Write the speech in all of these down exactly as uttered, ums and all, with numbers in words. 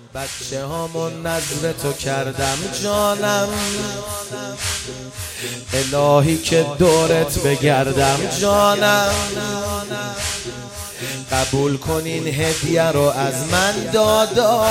بچه هامون نظر تو کردم جانم، الهی که دورت بگردم جانم. قبول کن این هدیه رو از من دادا،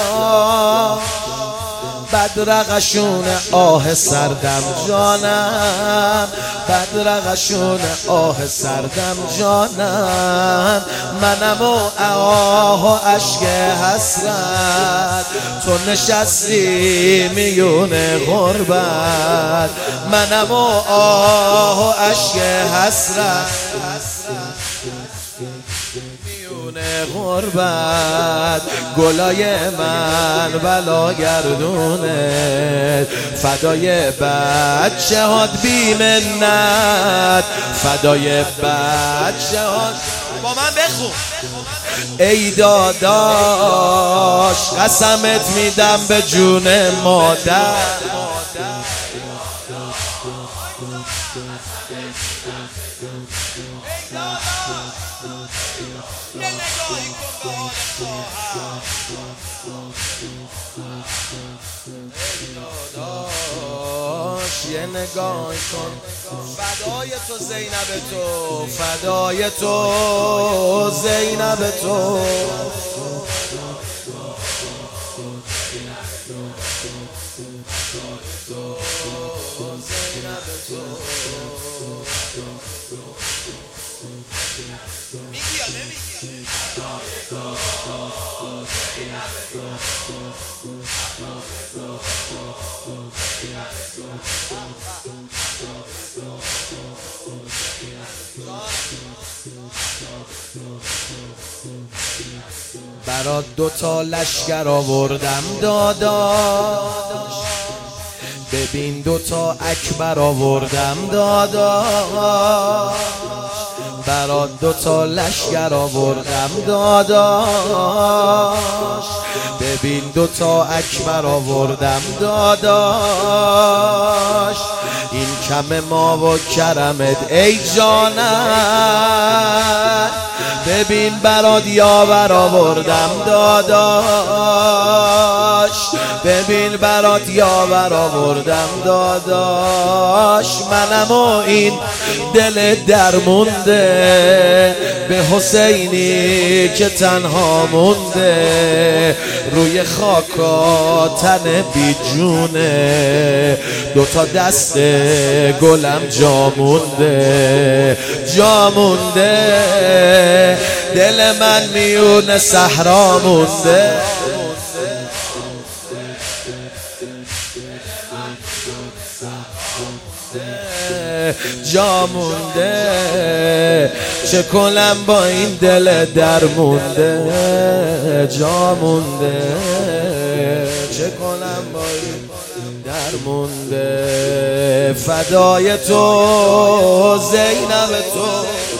بدرقشون آه سردم جانم، بدرقشون آه سردم جانم. منم و آه و عشق حسرت، تو نشستی میون غربت. منم و آه و عشق حسرت غربت. گلای من بلا گردونه، فدای بچه هات بی منت، فدای بچه هات. با من بخون. ای داداش قسمت میدم به جون مادر، یه نگاه کن. فدای تو زینب تو، فدای تو زینب تو. برات دوتا لشگر آوردم داداش، ببین دوتا اکبر آوردم داداش. برات دوتا لشگر آوردم داداش، ببین دوتا اکبر آوردم داداش. این کم ما و کرمت ای جانم، ببین برات یاور آوردم داداش، ببین برات یاور آوردم داداش. منم و این دل درمونده به حسینی که تنها مونده، روی خاکا تن بی جونه، دوتا دست گلم جا مونده، جا مونده. دل من میون صحرا مونده، جا مونده. چه کنم با این دل درمونده، جا مونده. چه کنم با این درمونده. فدای تو زینب تو.